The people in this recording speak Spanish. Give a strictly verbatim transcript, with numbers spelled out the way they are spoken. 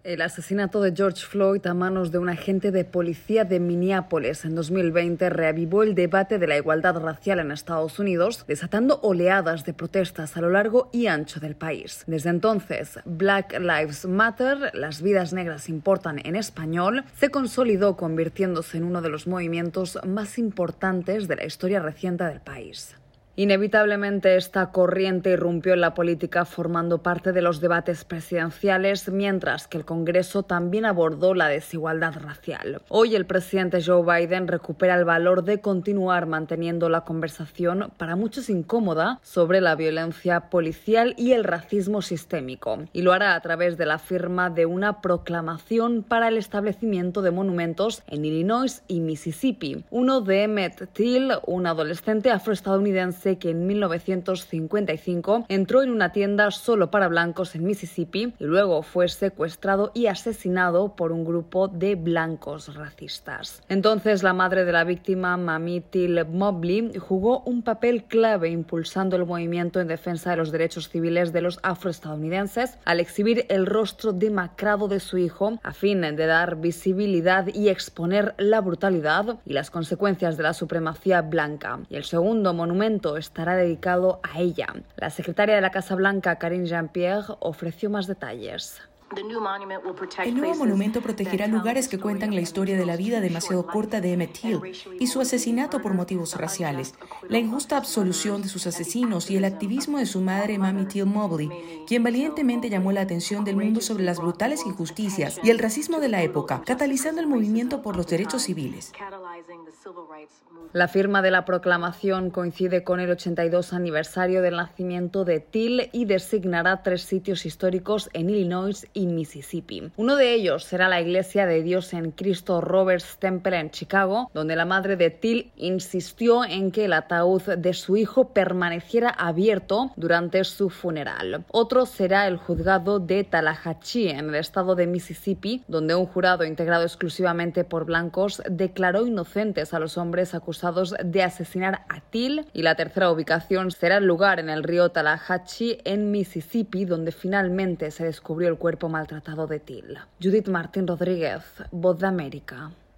El asesinato de George Floyd a manos de un agente de policía de Minneapolis en dos mil veinte reavivó el debate de la igualdad racial en Estados Unidos, desatando oleadas de protestas a lo largo y ancho del país. Desde entonces, Black Lives Matter, las vidas negras importan en español, se consolidó convirtiéndose en uno de los movimientos más importantes de la historia reciente del país. Inevitablemente, esta corriente irrumpió en la política formando parte de los debates presidenciales, mientras que el Congreso también abordó la desigualdad racial. Hoy el presidente Joe Biden recupera el valor de continuar manteniendo la conversación, para muchos incómoda, sobre la violencia policial y el racismo sistémico, y lo hará a través de la firma de una proclamación para el establecimiento de monumentos en Illinois y Mississippi. Uno de Emmett Till, un adolescente afroestadounidense que en mil novecientos cincuenta y cinco entró en una tienda solo para blancos en Mississippi y luego fue secuestrado y asesinado por un grupo de blancos racistas. Entonces, la madre de la víctima, Mamie Till Mobley, jugó un papel clave impulsando el movimiento en defensa de los derechos civiles de los afroestadounidenses al exhibir el rostro demacrado de su hijo a fin de dar visibilidad y exponer la brutalidad y las consecuencias de la supremacía blanca. Y el segundo monumento estará dedicado a ella. La secretaria de la Casa Blanca, Karine Jean-Pierre, ofreció más detalles. El nuevo monumento protegerá lugares que cuentan la historia de la vida demasiado corta de Emmett Till y su asesinato por motivos raciales, la injusta absolución de sus asesinos y el activismo de su madre, Mamie Till Mobley, quien valientemente llamó la atención del mundo sobre las brutales injusticias y el racismo de la época, catalizando el movimiento por los derechos civiles. La firma de la proclamación coincide con el ochenta y dos aniversario del nacimiento de Till y designará tres sitios históricos en Illinois y Mississippi. Uno de ellos será la Iglesia de Dios en Cristo Roberts Temple en Chicago, donde la madre de Till insistió en que el ataúd de su hijo permaneciera abierto durante su funeral. Otro será el juzgado de Tallahatchie, en el estado de Mississippi, donde un jurado integrado exclusivamente por blancos declaró inocentes a los hombres acusados de asesinar a Till, y la tercera ubicación será el lugar en el río Tallahatchie en Mississippi, donde finalmente se descubrió el cuerpo maltratado de Till. Judith Martín Rodríguez, Voz de América.